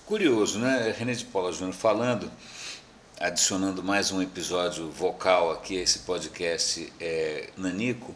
Curioso, né? René de Paula Júnior falando, adicionando mais um episódio vocal aqui a esse podcast Nanico.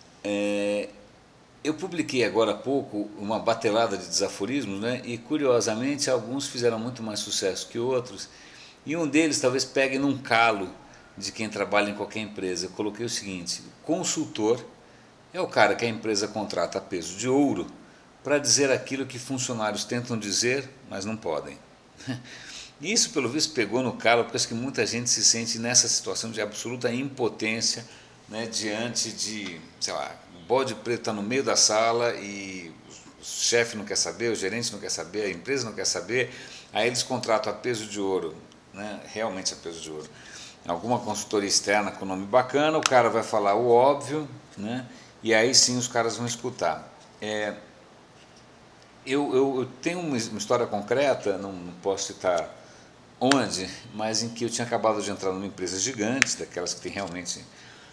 Eu publiquei agora há pouco uma batelada de desaforismos, né? E curiosamente alguns fizeram muito mais sucesso que outros. E um deles talvez pegue num calo de quem trabalha em qualquer empresa. Eu coloquei o seguinte: consultor é o cara que a empresa contrata a peso de ouro para dizer aquilo que funcionários tentam dizer, mas não podem. Isso, pelo visto, pegou no calo, porque acho que muita gente se sente nessa situação de absoluta impotência, né, diante de, sei lá, o bode preto está no meio da sala e o chefe não quer saber, o gerente não quer saber, a empresa não quer saber, aí eles contratam a peso de ouro, né, realmente a peso de ouro, alguma consultoria externa com nome bacana, o cara vai falar o óbvio, né, e aí sim os caras vão escutar. Eu tenho uma história concreta, não posso citar onde, mas em que eu tinha acabado de entrar numa empresa gigante, daquelas que tem realmente,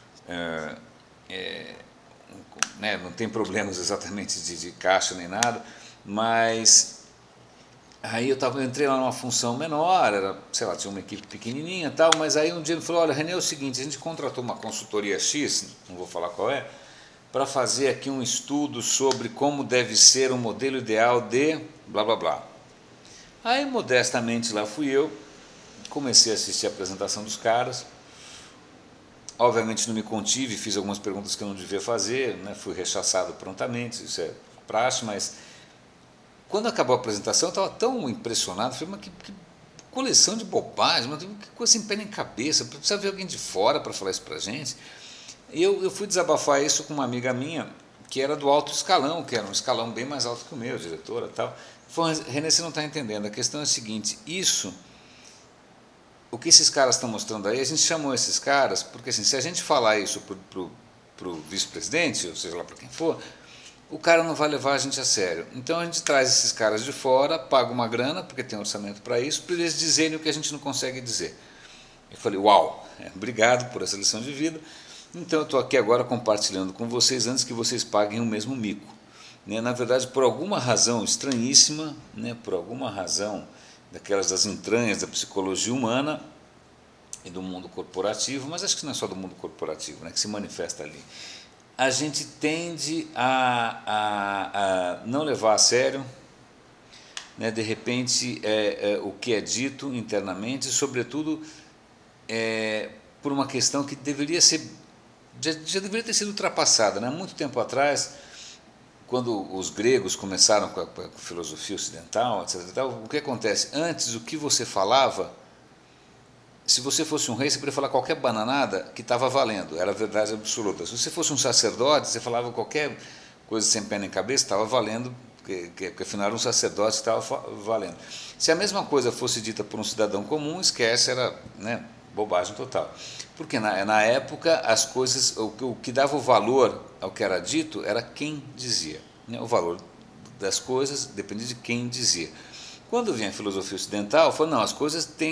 né, não tem problemas exatamente de caixa nem nada, mas aí eu entrei lá numa função menor, era, sei lá, tinha uma equipe pequenininha e tal, mas aí um dia ele falou: olha, René, é o seguinte, a gente contratou uma consultoria X, não vou falar qual é, para fazer aqui um estudo sobre como deve ser o modelo ideal de blá blá blá. Aí, modestamente, lá fui eu, comecei a assistir a apresentação dos caras, obviamente não me contive, fiz algumas perguntas que eu não devia fazer, né? Fui rechaçado prontamente, isso é praxe, mas quando acabou a apresentação eu estava tão impressionado, falei: mas que coleção de bobagem, mas que coisa sem pé nem cabeça, precisa ver alguém de fora para falar isso para a gente. E eu fui desabafar isso com uma amiga minha, que era do alto escalão, que era um escalão bem mais alto que o meu, diretora e tal. Falei: René, você não está entendendo, a questão é a seguinte, o que esses caras estão mostrando aí, a gente chamou esses caras, porque assim, se a gente falar isso para o vice-presidente, ou seja lá para quem for, o cara não vai levar a gente a sério. Então a gente traz esses caras de fora, paga uma grana, porque tem orçamento para isso, para eles dizerem o que a gente não consegue dizer. Eu falei: uau, obrigado por essa lição de vida. Então eu estou aqui agora compartilhando com vocês antes que vocês paguem o mesmo mico. Na verdade, por alguma razão estranhíssima, por alguma razão daquelas das entranhas da psicologia humana e do mundo corporativo, mas acho que não é só do mundo corporativo, que se manifesta ali, a gente tende a não levar a sério, de repente, o que é dito internamente, sobretudo por uma questão que deveria ser, já deveria ter sido ultrapassada. Muito tempo atrás, quando os gregos começaram com a filosofia ocidental, etc., o que acontece? Antes, o que você falava, se você fosse um rei, você podia falar qualquer bananada que estava valendo, era verdade absoluta. Se você fosse um sacerdote, você falava qualquer coisa sem pé nem cabeça, estava valendo, porque afinal era um sacerdote que estava valendo. Se a mesma coisa fosse dita por um cidadão comum, esquece, era bobagem total. Porque na época as coisas, o que dava o valor ao que era dito era quem dizia. O valor das coisas dependia de quem dizia. Quando vinha a filosofia ocidental, falou: não, as coisas têm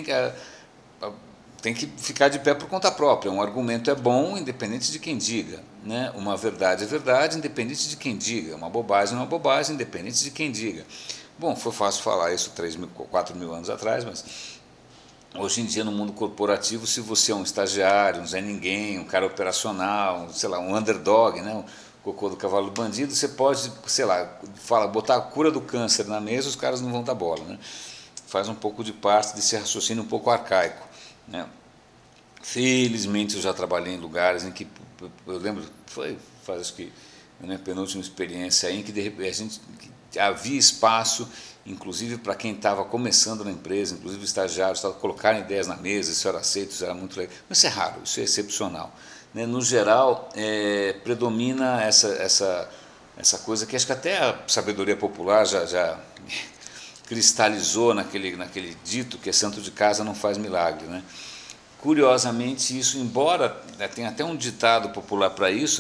que ficar de pé por conta própria. Um argumento é bom, independente de quem diga. Uma verdade é verdade, independente de quem diga. Uma bobagem é uma bobagem, independente de quem diga. Bom, foi fácil falar isso 4.000 anos atrás, mas hoje em dia, no mundo corporativo, se você é um estagiário, um Zé Ninguém, um cara operacional, sei lá, um underdog, um cocô do cavalo do bandido, você pode, sei lá, botar a cura do câncer na mesa, os caras não vão dar bola. Faz um pouco de parte desse raciocínio um pouco arcaico. Felizmente, eu já trabalhei em lugares em que, eu lembro, faz acho que a minha penúltima experiência aí, em que de repente a gente havia espaço, inclusive para quem estava começando na empresa, inclusive estagiários, colocarem ideias na mesa, isso era aceito, isso era muito legal. Mas isso é raro, isso é excepcional. No geral, predomina essa coisa que acho que até a sabedoria popular já cristalizou naquele dito que é santo de casa não faz milagre. Curiosamente, isso, embora tenha até um ditado popular para isso,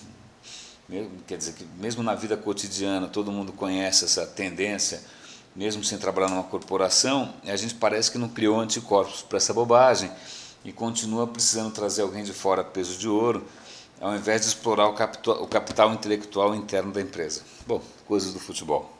quer dizer que mesmo na vida cotidiana todo mundo conhece essa tendência, mesmo sem trabalhar numa corporação, a gente parece que não criou anticorpos para essa bobagem e continua precisando trazer alguém de fora peso de ouro, ao invés de explorar o capital intelectual interno da empresa. Bom, coisas do futebol.